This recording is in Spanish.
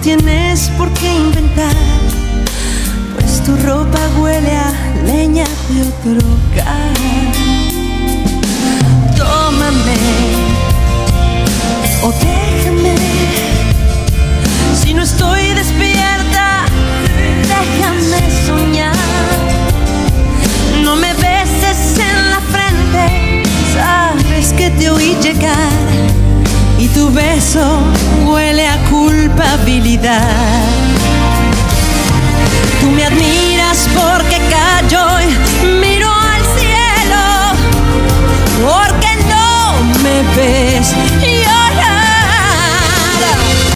tienes por qué inventar, pues tu ropa huele a leña de otro hogar. Tómame o déjame, si no estoy despierta, déjame soñar. No me beses en la frente, sabes que te oí llegar y tu beso huele a culpabilidad. Tú me admiras porque